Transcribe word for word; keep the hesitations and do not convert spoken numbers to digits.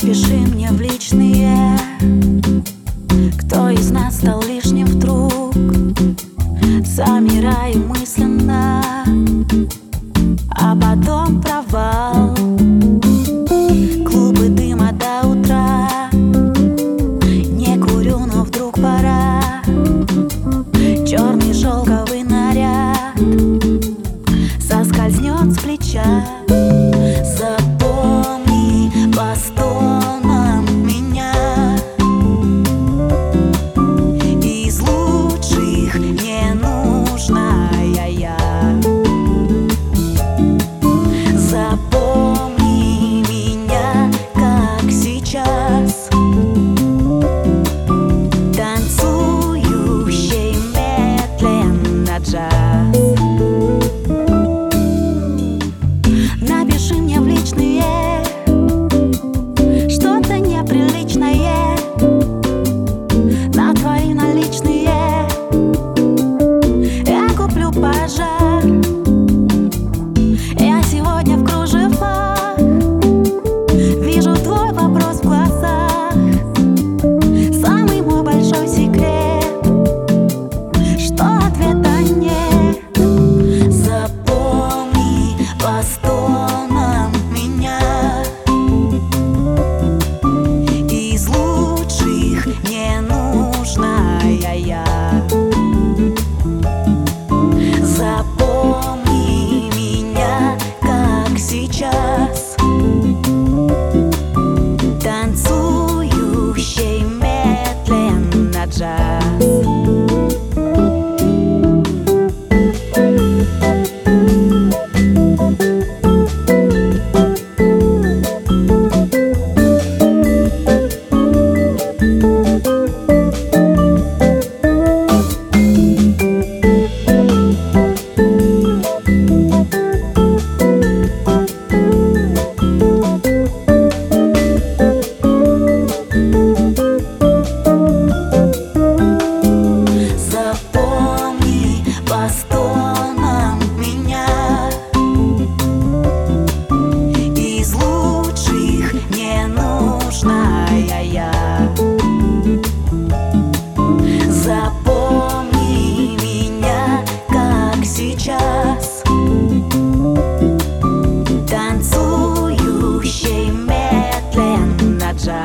Напиши мне в личные, кто из нас стал лишним вдруг. Замираем мысленно, а потом провал. Клубы дыма до утра. Не курю, но вдруг пора. Черный шелковый наряд соскользнет с плеча. Запомни по стонам меня. Из лучших не нужная я. Запомни меня, как сейчас, танцующий медленно джаз. Напиши мне в личные что-то неприличное на твои наличные. Я куплю пожар. Я сегодня в кружевах. Вижу твой вопрос в глазах. Самый мой большой секрет, что ответа нет. Запомни по стонам меня. Из лучших не нужная я. Запомни меня, как сейчас, танцующий медленно джаз. Запомни по стонам меня. Из лучших не нужная я. Запомни меня, как сейчас, танцующий медленно джаз.